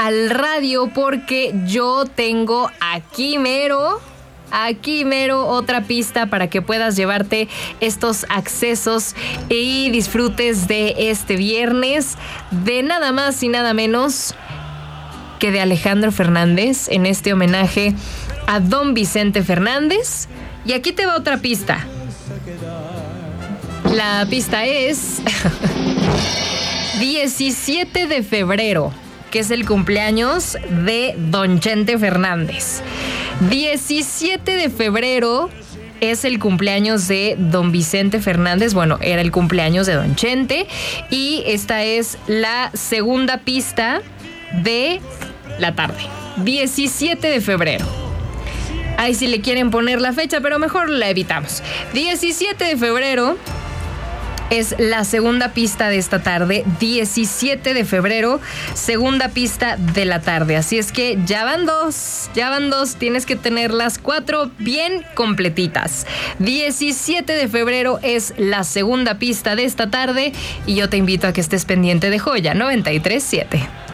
al radio porque yo tengo aquí mero otra pista para que puedas llevarte estos accesos y disfrutes de este viernes de nada más y nada menos que de Alejandro Fernández en este homenaje a don Vicente Fernández. Y aquí te va otra pista. La pista es 17 de febrero, que es el cumpleaños de don Chente Fernández. 17 de febrero es el cumpleaños de don Vicente Fernández. Bueno, era el cumpleaños de don Chente. Y esta es la segunda pista de la tarde. 17 de febrero. Ahí sí le quieren poner la fecha, pero mejor la evitamos. 17 de febrero es la segunda pista de esta tarde. 17 de febrero, segunda pista de la tarde. Así es que ya van dos. Tienes que tener las 4 bien completitas. 17 de febrero es la segunda pista de esta tarde y yo te invito a que estés pendiente de Joya 93.7.